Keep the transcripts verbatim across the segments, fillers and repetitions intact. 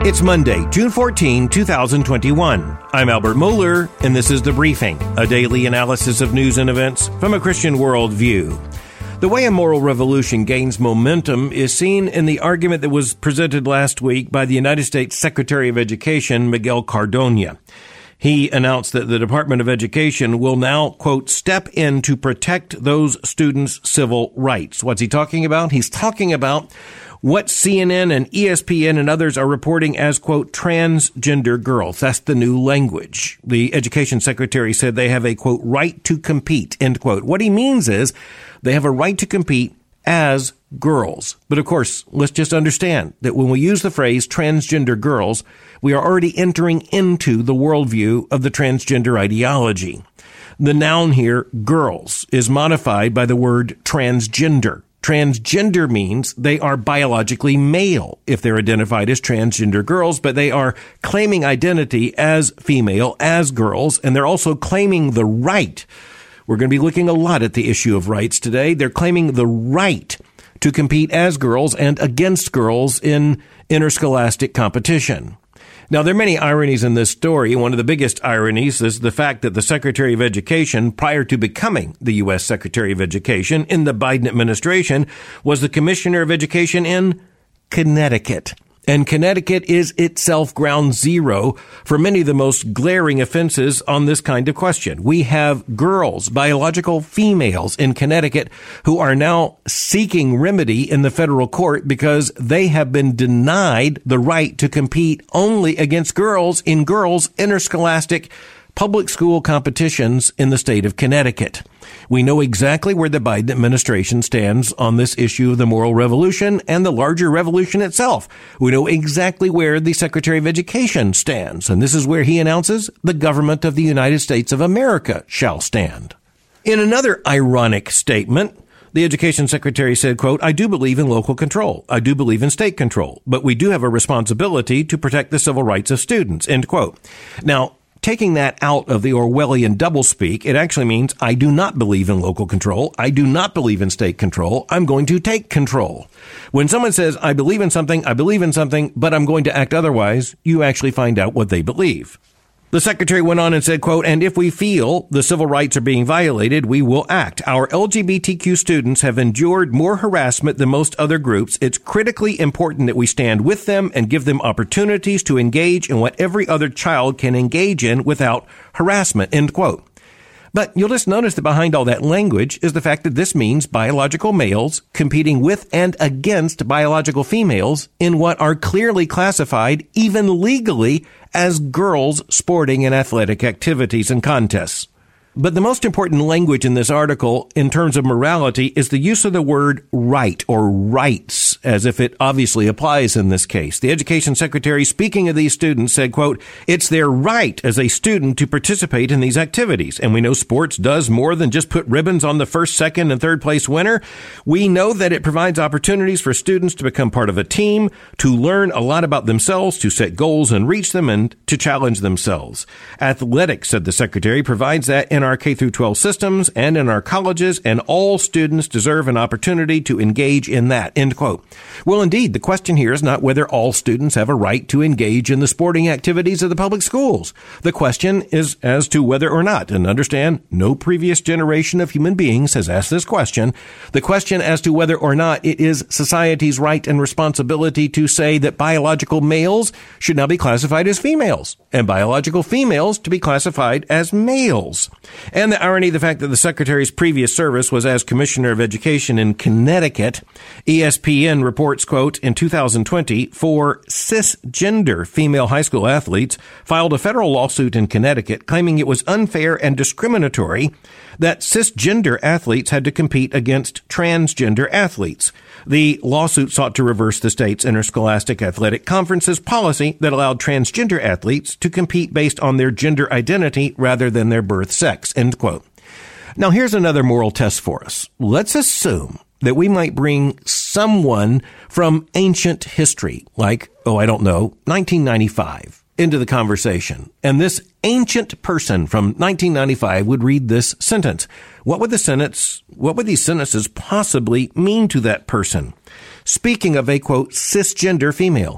It's Monday, June fourteenth, twenty twenty-one. I'm Albert Mohler, and this is The Briefing, a daily analysis of news and events from a Christian worldview. The way a moral revolution gains momentum is seen in the argument that was presented last week by the United States Secretary of Education, Miguel Cardona. He announced that the Department of Education will now, quote, step in to protect those students' civil rights. What's he talking about? He's talking about what C N N and E S P N and others are reporting as, quote, transgender girls. That's the new language. The Education Secretary said they have a, quote, right to compete, end quote. What he means is they have a right to compete as girls. But of course, let's just understand that when we use the phrase transgender girls, we are already entering into the worldview of the transgender ideology. The noun here, girls, is modified by the word transgender. Transgender means they are biologically male if they're identified as transgender girls, but they are claiming identity as female, as girls, and they're also claiming the right. We're going to be looking a lot at the issue of rights today. They're claiming the right to compete as girls and against girls in interscholastic competition. Now, there are many ironies in this story. One of the biggest ironies is the fact that the Secretary of Education, prior to becoming the U S Secretary of Education in the Biden administration, was the Commissioner of Education in Connecticut. And Connecticut is itself ground zero for many of the most glaring offenses on this kind of question. We have girls, biological females in Connecticut who are now seeking remedy in the federal court because they have been denied the right to compete only against girls in girls' interscholastic public school competitions in the state of Connecticut. We know exactly where the Biden administration stands on this issue of the moral revolution and the larger revolution itself. We know exactly where the Secretary of Education stands, and this is where he announces the government of the United States of America shall stand. In another ironic statement, the Education Secretary said, quote, I do believe in local control. I do believe in state control, but we do have a responsibility to protect the civil rights of students, end quote. Now, taking that out of the Orwellian doublespeak, it actually means I do not believe in local control. I do not believe in state control. I'm going to take control. When someone says, I believe in something, I believe in something, but I'm going to act otherwise, you actually find out what they believe. The secretary went on and said, quote, and if we feel the civil rights are being violated, we will act. Our L G B T Q students have endured more harassment than most other groups. It's critically important that we stand with them and give them opportunities to engage in what every other child can engage in without harassment, end quote. But you'll just notice that behind all that language is the fact that this means biological males competing with and against biological females in what are clearly classified, even legally, as girls' sporting and athletic activities and contests. But the most important language in this article in terms of morality is the use of the word right or rights, as if it obviously applies in this case. The Education Secretary, speaking of these students, said, quote, it's their right as a student to participate in these activities. And we know sports does more than just put ribbons on the first, second, and third place winner. We know that it provides opportunities for students to become part of a team, to learn a lot about themselves, to set goals and reach them, and to challenge themselves. Athletics, said the Secretary, provides that in our K through twelve systems and in our colleges, and all students deserve an opportunity to engage in that, end quote. Well, indeed, the question here is not whether all students have a right to engage in the sporting activities of the public schools. The question is as to whether or not, and understand, no previous generation of human beings has asked this question, the question as to whether or not it is society's right and responsibility to say that biological males should now be classified as females, and biological females to be classified as males. And the irony of the fact that the Secretary's previous service was as Commissioner of Education in Connecticut. E S P N reports, quote, in two thousand twenty, four cisgender female high school athletes filed a federal lawsuit in Connecticut claiming it was unfair and discriminatory that cisgender athletes had to compete against transgender athletes. The lawsuit sought to reverse the state's interscholastic athletic conference's policy that allowed transgender athletes to compete based on their gender identity rather than their birth sex, end quote. Now, here's another moral test for us. Let's assume that we might bring someone from ancient history, like, oh, I don't know, nineteen ninety-five, into the conversation. And this ancient person from nineteen ninety-five would read this sentence. What would the sentence, what would these sentences possibly mean to that person? Speaking of a, quote, cisgender female,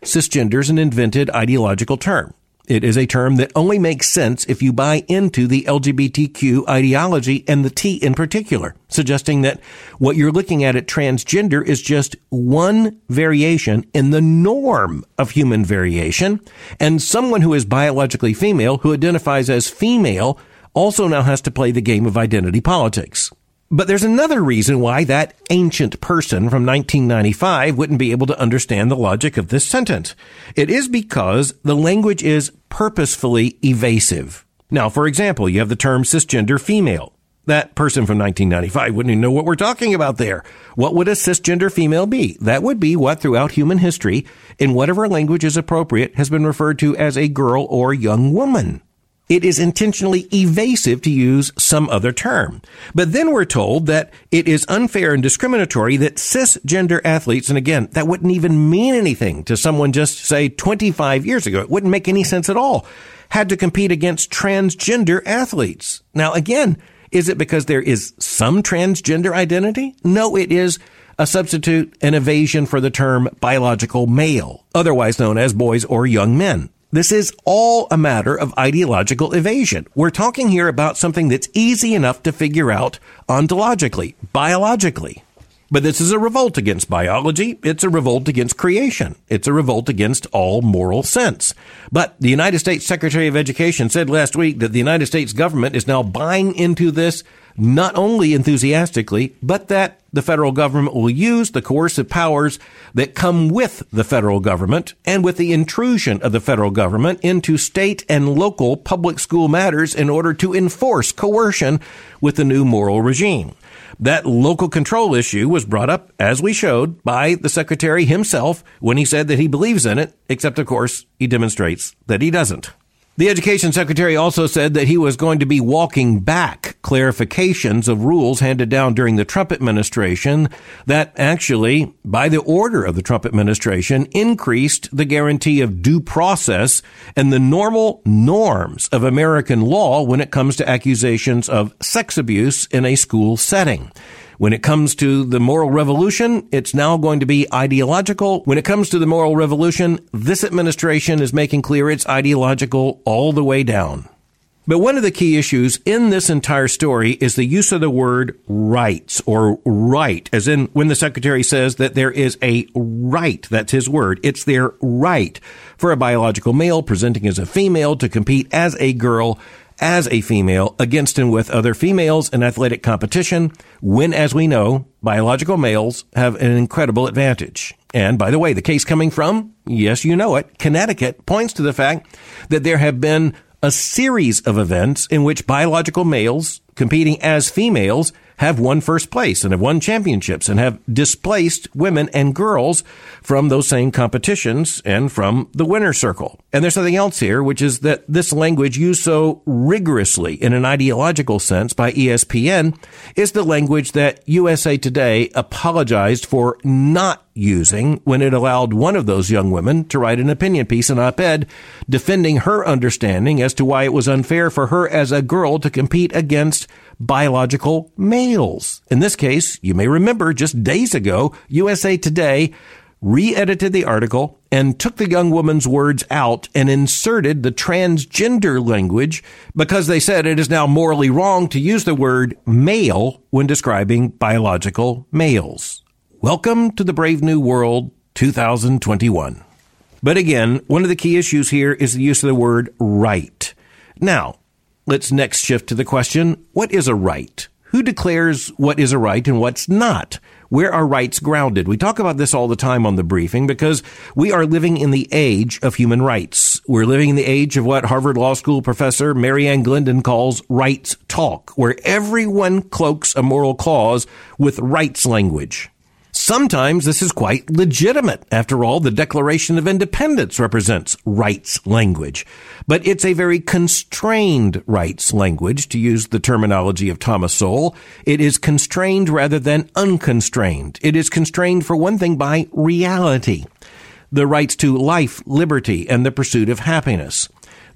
cisgender is an invented ideological term. It is a term that only makes sense if you buy into the L G B T Q ideology and the T in particular, suggesting that what you're looking at at transgender is just one variation in the norm of human variation, and someone who is biologically female, who identifies as female, also now has to play the game of identity politics. But there's another reason why that ancient person from nineteen ninety-five wouldn't be able to understand the logic of this sentence. It is because the language is purposefully evasive. Now, for example, you have the term cisgender female. That person from nineteen ninety-five wouldn't even know what we're talking about there. What would a cisgender female be? That would be what throughout human history, in whatever language is appropriate, has been referred to as a girl or young woman. It is intentionally evasive to use some other term. But then we're told that it is unfair and discriminatory that cisgender athletes, and again, that wouldn't even mean anything to someone just, say, twenty-five years ago. It wouldn't make any sense at all. Had to compete against transgender athletes. Now, again, is it because there is some transgender identity? No, it is a substitute, an evasion for the term biological male, otherwise known as boys or young men. This is all a matter of ideological evasion. We're talking here about something that's easy enough to figure out ontologically, biologically. But this is a revolt against biology. It's a revolt against creation. It's a revolt against all moral sense. But the United States Secretary of Education said last week that the United States government is now buying into this not only enthusiastically, but that the federal government will use the coercive powers that come with the federal government and with the intrusion of the federal government into state and local public school matters in order to enforce coercion with the new moral regime. That local control issue was brought up, as we showed, by the secretary himself when he said that he believes in it, except, of course, he demonstrates that he doesn't. The education secretary also said that he was going to be walking back clarifications of rules handed down during the Trump administration that actually, by the order of the Trump administration, increased the guarantee of due process and the normal norms of American law when it comes to accusations of sex abuse in a school setting. When it comes to the moral revolution, it's now going to be ideological. When it comes to the moral revolution, this administration is making clear it's ideological all the way down. But one of the key issues in this entire story is the use of the word rights, or right, as in when the secretary says that there is a right, that's his word, it's their right for a biological male presenting as a female to compete as a girl, as a female, against and with other females in athletic competition, when, as we know, biological males have an incredible advantage. And by the way, the case coming from, yes, you know it, Connecticut, points to the fact that there have been a series of events in which biological males competing as females have won first place and have won championships and have displaced women and girls from those same competitions and from the winner's circle. And there's something else here, which is that this language used so rigorously in an ideological sense by E S P N is the language that U S A Today apologized for not using when it allowed one of those young women to write an opinion piece, an op-ed, defending her understanding as to why it was unfair for her as a girl to compete against biological males. In this case, you may remember just days ago, U S A Today re-edited the article and took the young woman's words out and inserted the transgender language because they said it is now morally wrong to use the word male when describing biological males. Welcome to the Brave New World two thousand twenty-one. But again, one of the key issues here is the use of the word right. Now, let's next shift to the question, what is a right? Who declares what is a right and what's not? Where are rights grounded? We talk about this all the time on the briefing because we are living in the age of human rights. We're living in the age of what Harvard Law School professor Marianne Glendon calls rights talk, where everyone cloaks a moral clause with rights language. Sometimes this is quite legitimate. After all, the Declaration of Independence represents rights language. But it's a very constrained rights language, to use the terminology of Thomas Sowell. It is constrained rather than unconstrained. It is constrained, for one thing, by reality. The rights to life, liberty, and the pursuit of happiness.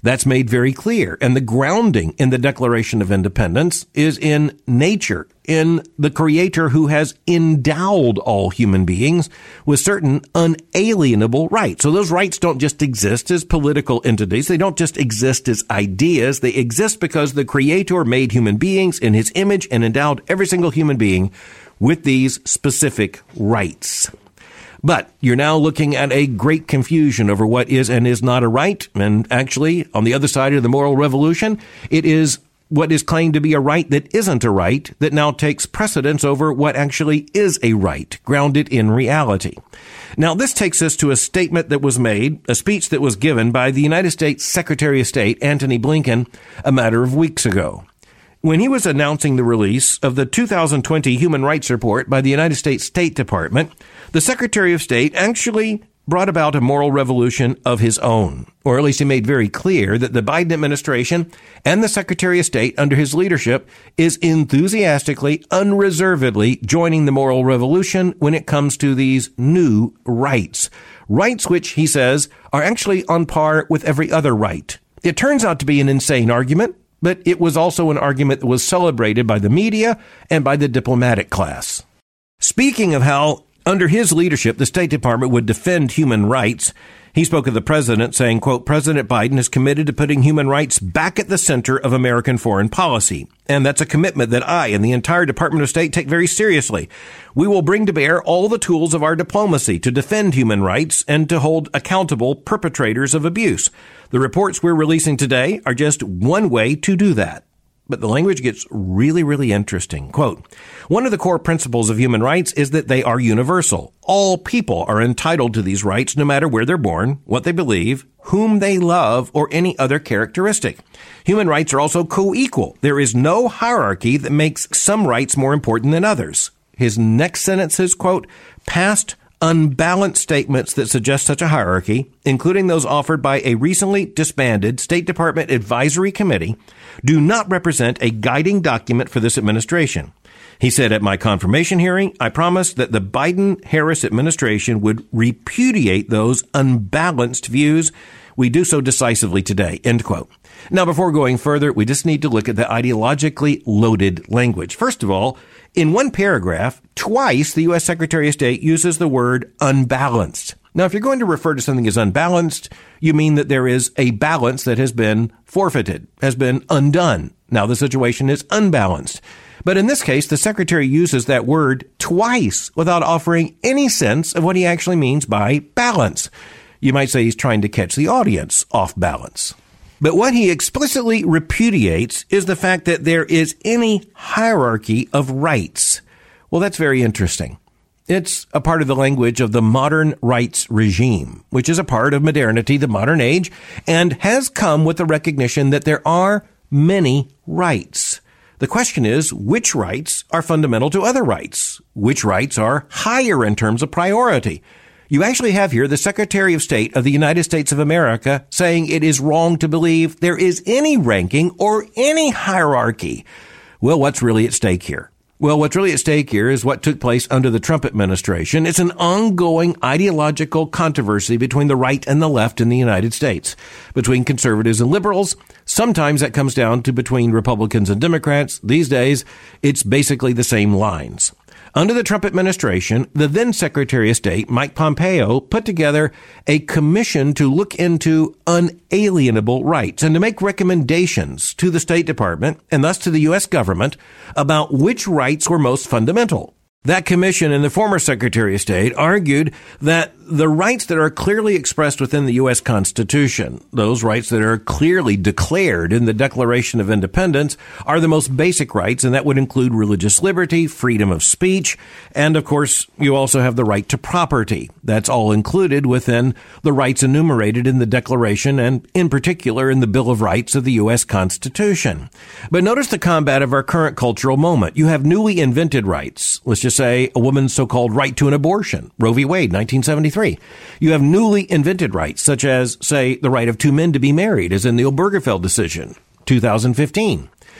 That's made very clear. And the grounding in the Declaration of Independence is in nature, in the Creator who has endowed all human beings with certain unalienable rights. So those rights don't just exist as political entities. They don't just exist as ideas. They exist because the Creator made human beings in his image and endowed every single human being with these specific rights. But you're now looking at a great confusion over what is and is not a right. And actually, on the other side of the moral revolution, it is what is claimed to be a right that isn't a right that now takes precedence over what actually is a right, grounded in reality. Now, this takes us to a statement that was made, a speech that was given by the United States Secretary of State, Antony Blinken, a matter of weeks ago. When he was announcing the release of the two thousand twenty Human Rights Report by the United States State Department, the Secretary of State actually brought about a moral revolution of his own, or at least he made very clear that the Biden administration and the Secretary of State under his leadership is enthusiastically, unreservedly joining the moral revolution when it comes to these new rights. Rights which, he says, are actually on par with every other right. It turns out to be an insane argument, but it was also an argument that was celebrated by the media and by the diplomatic class. Speaking of how, under his leadership, the State Department would defend human rights, he spoke of the president saying, quote, President Biden is committed to putting human rights back at the center of American foreign policy. And that's a commitment that I and the entire Department of State take very seriously. We will bring to bear all the tools of our diplomacy to defend human rights and to hold accountable perpetrators of abuse. The reports we're releasing today are just one way to do that. But the language gets really, really interesting. Quote, one of the core principles of human rights is that they are universal. All people are entitled to these rights no matter where they're born, what they believe, whom they love, or any other characteristic. Human rights are also co-equal. There is no hierarchy that makes some rights more important than others. His next sentence is, quote, past unbalanced statements that suggest such a hierarchy, including those offered by a recently disbanded State Department Advisory Committee, do not represent a guiding document for this administration. He said at my confirmation hearing, I promised that the Biden-Harris administration would repudiate those unbalanced views. We do so decisively today, end quote. Now, before going further, we just need to look at the ideologically loaded language. First of all, in one paragraph, twice the U S Secretary of State uses the word unbalanced. Now, if you're going to refer to something as unbalanced, you mean that there is a balance that has been forfeited, has been undone. Now the situation is unbalanced. But in this case, the Secretary uses that word twice without offering any sense of what he actually means by balance. You might say he's trying to catch the audience off balance. But what he explicitly repudiates is the fact that there is any hierarchy of rights. Well, that's very interesting. It's a part of the language of the modern rights regime, which is a part of modernity, the modern age, and has come with the recognition that there are many rights. The question is, which rights are fundamental to other rights? Which rights are higher in terms of priority? You actually have here the Secretary of State of the United States of America saying it is wrong to believe there is any ranking or any hierarchy. Well, what's really at stake here? Well, what's really at stake here is what took place under the Trump administration. It's an ongoing ideological controversy between the right and the left in the United States, between conservatives and liberals. Sometimes that comes down to between Republicans and Democrats. These days, it's basically the same lines. Under the Trump administration, the then Secretary of State, Mike Pompeo, put together a commission to look into unalienable rights and to make recommendations to the State Department and thus to the U S government about which rights were most fundamental. That commission and the former Secretary of State argued that the rights that are clearly expressed within the U S Constitution, those rights that are clearly declared in the Declaration of Independence, are the most basic rights, and that would include religious liberty, freedom of speech, and, of course, you also have the right to property. That's all included within the rights enumerated in the Declaration and, in particular, in the Bill of Rights of the U S Constitution. But notice the combat of our current cultural moment. You have newly invented rights. Let's just say a woman's so-called right to an abortion, Roe v. Wade, nineteen seventy-three. You have newly invented rights, such as, say, the right of two men to be married, as in the Obergefell decision, two thousand fifteen.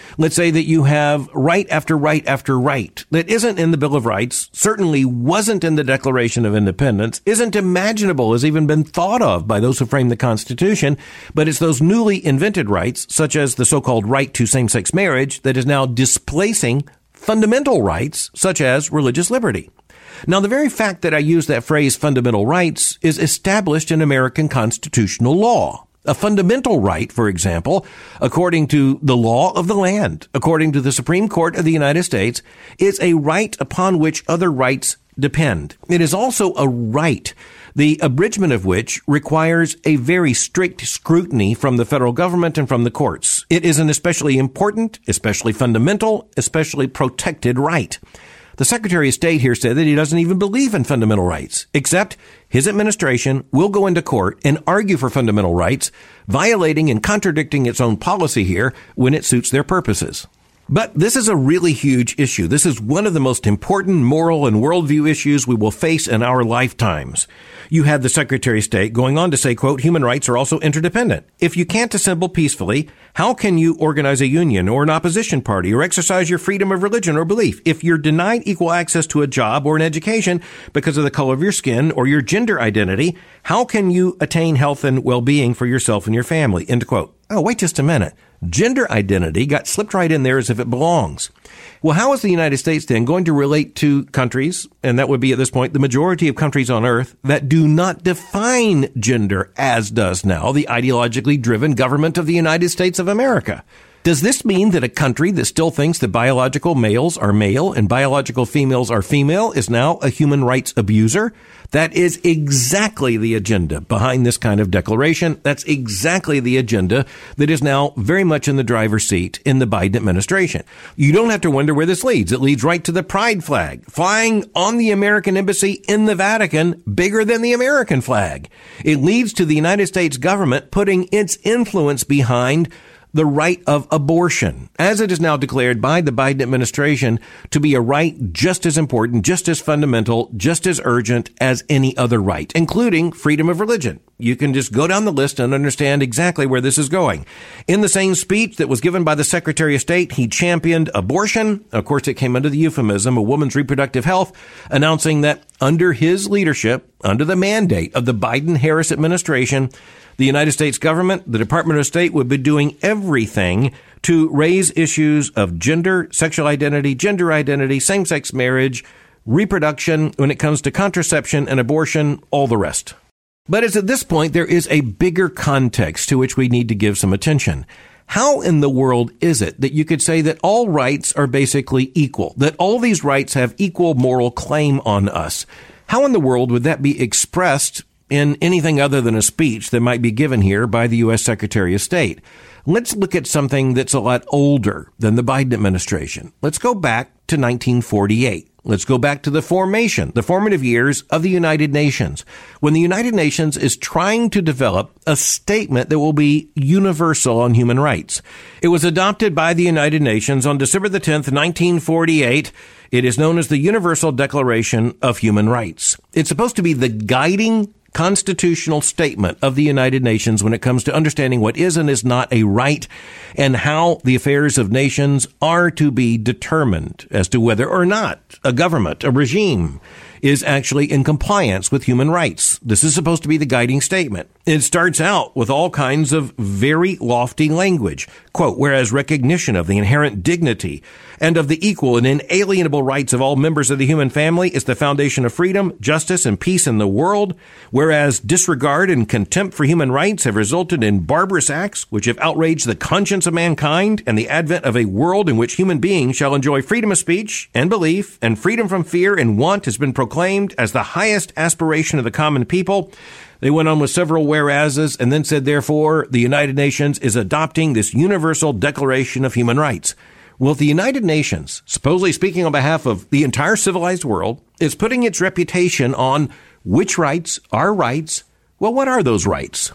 Let's say that you have right after right after right that isn't in the Bill of Rights, certainly wasn't in the Declaration of Independence, isn't imaginable, has even been thought of by those who framed the Constitution, but it's those newly invented rights, such as the so-called right to same-sex marriage, that is now displacing fundamental rights, such as religious liberty. Now, the very fact that I use that phrase fundamental rights is established in American constitutional law. A fundamental right, for example, according to the law of the land, according to the Supreme Court of the United States, is a right upon which other rights depend. It is also a right, the abridgment of which requires a very strict scrutiny from the federal government and from the courts. It is an especially important, especially fundamental, especially protected right. The Secretary of State here said that he doesn't even believe in fundamental rights, except his administration will go into court and argue for fundamental rights, violating and contradicting its own policy here when it suits their purposes. But this is a really huge issue. This is one of the most important moral and worldview issues we will face in our lifetimes. You had the Secretary of State going on to say, quote, human rights are also interdependent. If you can't assemble peacefully, how can you organize a union or an opposition party or exercise your freedom of religion or belief? If you're denied equal access to a job or an education because of the color of your skin or your gender identity, how can you attain health and well-being for yourself and your family? End quote. Oh, wait just a minute. Gender identity got slipped right in there as if it belongs. Well, how is the United States then going to relate to countries, and that would be at this point the majority of countries on earth, that do not define gender as does now the ideologically driven government of the United States of America? Does this mean that a country that still thinks that biological males are male and biological females are female is now a human rights abuser? That is exactly the agenda behind this kind of declaration. That's exactly the agenda that is now very much in the driver's seat in the Biden administration. You don't have to wonder where this leads. It leads right to the pride flag, flying on the American embassy in the Vatican, bigger than the American flag. It leads to the United States government putting its influence behind the right of abortion, as it is now declared by the Biden administration to be a right just as important, just as fundamental, just as urgent as any other right, including freedom of religion. You can just go down the list and understand exactly where this is going. In the same speech that was given by the Secretary of State, he championed abortion. Of course, it came under the euphemism, a woman's reproductive health, announcing that under his leadership, under the mandate of the Biden-Harris administration, the United States government, the Department of State, would be doing everything to raise issues of gender, sexual identity, gender identity, same-sex marriage, reproduction, when it comes to contraception and abortion, all the rest. But it's at this point there is a bigger context to which we need to give some attention. How in the world is it that you could say that all rights are basically equal, that all these rights have equal moral claim on us? How in the world would that be expressed in anything other than a speech that might be given here by the U S Secretary of State? Let's look at something that's a lot older than the Biden administration. Let's go back to nineteen forty-eight. Let's go back to the formation, the formative years of the United Nations, when the United Nations is trying to develop a statement that will be universal on human rights. It was adopted by the United Nations on December the tenth, nineteen forty-eight. It is known as the Universal Declaration of Human Rights. It's supposed to be the guiding constitutional statement of the United Nations when it comes to understanding what is and is not a right and how the affairs of nations are to be determined as to whether or not a government, a regime, is actually in compliance with human rights. This is supposed to be the guiding statement. It starts out with all kinds of very lofty language. Quote, whereas recognition of the inherent dignity and of the equal and inalienable rights of all members of the human family is the foundation of freedom, justice, and peace in the world, whereas disregard and contempt for human rights have resulted in barbarous acts which have outraged the conscience of mankind, and the advent of a world in which human beings shall enjoy freedom of speech and belief and freedom from fear and want has been proclaimed as the highest aspiration of the common people. They went on with several whereases and then said, therefore, the United Nations is adopting this Universal Declaration of Human Rights. Well, the United Nations, supposedly speaking on behalf of the entire civilized world, is putting its reputation on which rights are rights. Well, what are those rights?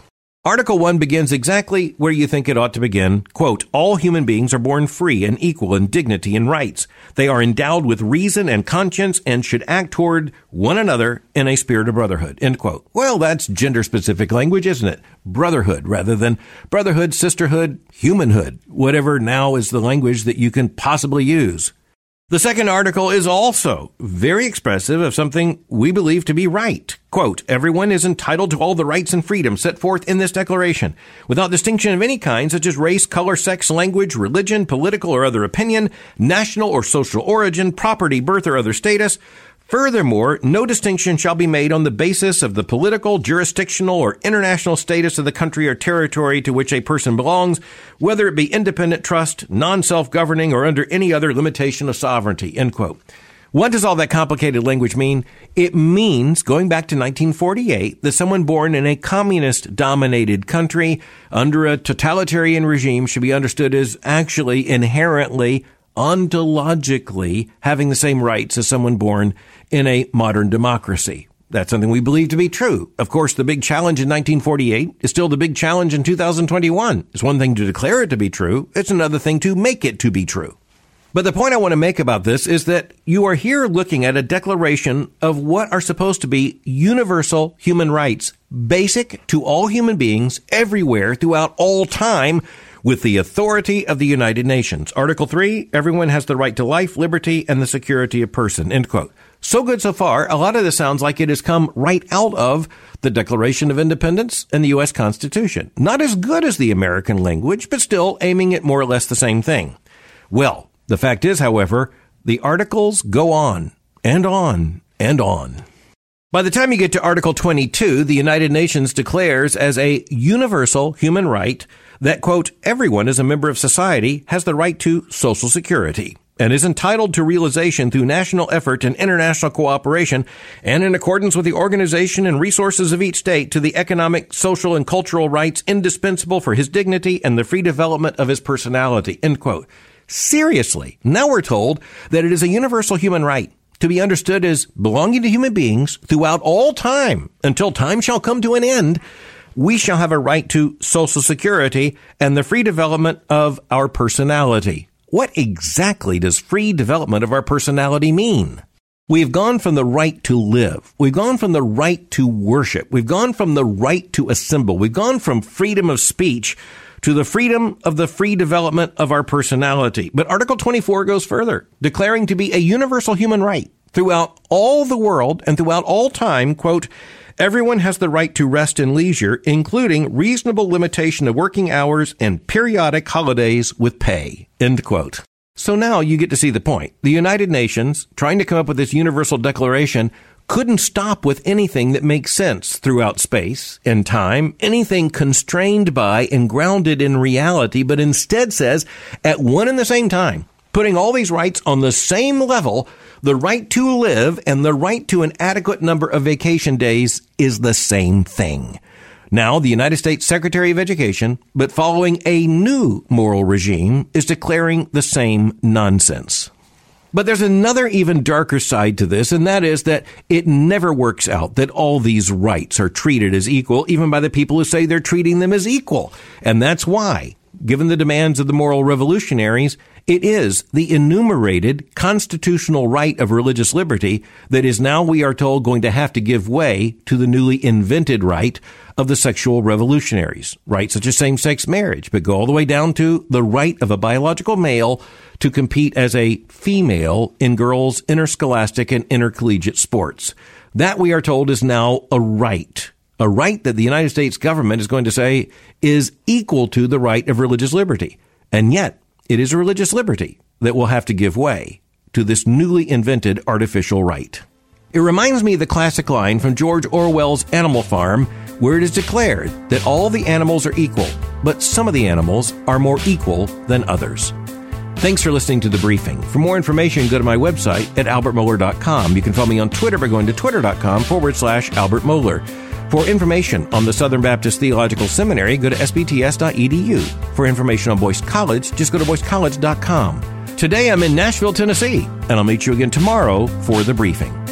Article one begins exactly where you think it ought to begin. Quote, all human beings are born free and equal in dignity and rights. They are endowed with reason and conscience and should act toward one another in a spirit of brotherhood. End quote. Well, that's gender-specific language, isn't it? Brotherhood rather than brotherhood, sisterhood, humanhood, whatever now is the language that you can possibly use. The second article is also very expressive of something we believe to be right. Quote, everyone is entitled to all the rights and freedoms set forth in this declaration, without distinction of any kind, such as race, color, sex, language, religion, political or other opinion, national or social origin, property, birth, or other status. Furthermore, no distinction shall be made on the basis of the political, jurisdictional, or international status of the country or territory to which a person belongs, whether it be independent trust, non-self-governing, or under any other limitation of sovereignty. End quote. What does all that complicated language mean? It means, going back to nineteen forty-eight, that someone born in a communist-dominated country under a totalitarian regime should be understood as actually inherently, ontologically having the same rights as someone born in a modern democracy. That's something we believe to be true. Of course, the big challenge in nineteen forty-eight is still the big challenge in two thousand twenty-one. It's one thing to declare it to be true. It's another thing to make it to be true. But the point I want to make about this is that you are here looking at a declaration of what are supposed to be universal human rights, basic to all human beings everywhere throughout all time, with the authority of the United Nations. Article three, everyone has the right to life, liberty, and the security of person. End quote. So good so far. A lot of this sounds like it has come right out of the Declaration of Independence and the U S Constitution. Not as good as the American language, but still aiming at more or less the same thing. Well, the fact is, however, the articles go on and on and on. By the time you get to Article twenty-two, the United Nations declares as a universal human right that, quote, everyone as a member of society has the right to Social Security and is entitled to realization through national effort and international cooperation and in accordance with the organization and resources of each state to the economic, social, and cultural rights indispensable for his dignity and the free development of his personality, end quote. Seriously, now we're told that it is a universal human right to be understood as belonging to human beings throughout all time until time shall come to an end. We shall have a right to Social Security and the free development of our personality. What exactly does free development of our personality mean? We've gone from the right to live. We've gone from the right to worship. We've gone from the right to assemble. We've gone from freedom of speech to the freedom of the free development of our personality. But Article twenty-four goes further, declaring to be a universal human right throughout all the world and throughout all time, quote, everyone has the right to rest and leisure, including reasonable limitation of working hours and periodic holidays with pay, end quote. So now you get to see the point. The United Nations, trying to come up with this universal declaration, couldn't stop with anything that makes sense throughout space and time, anything constrained by and grounded in reality, but instead says, at one and the same time, putting all these rights on the same level, the right to live and the right to an adequate number of vacation days is the same thing. Now, the United States Secretary of Education, but following a new moral regime, is declaring the same nonsense. But there's another even darker side to this, and that is that it never works out that all these rights are treated as equal, even by the people who say they're treating them as equal. And that's why, given the demands of the moral revolutionaries, it is the enumerated constitutional right of religious liberty that is now, we are told, going to have to give way to the newly invented right of the sexual revolutionaries. Rights such as same-sex marriage, but go all the way down to the right of a biological male to compete as a female in girls' interscholastic and intercollegiate sports. That, we are told, is now a right. A right that the United States government is going to say is equal to the right of religious liberty. And yet, it is a religious liberty that will have to give way to this newly invented artificial right. It reminds me of the classic line from George Orwell's Animal Farm, where it is declared that all the animals are equal, but some of the animals are more equal than others. Thanks for listening to The Briefing. For more information, go to my website at albert mohler dot com. You can follow me on Twitter by going to twitter.com forward slash Albert Mohler. For information on the Southern Baptist Theological Seminary, go to s b t s dot e d u. For information on Boyce College, just go to boyce college dot com. Today I'm in Nashville, Tennessee, and I'll meet you again tomorrow for The Briefing.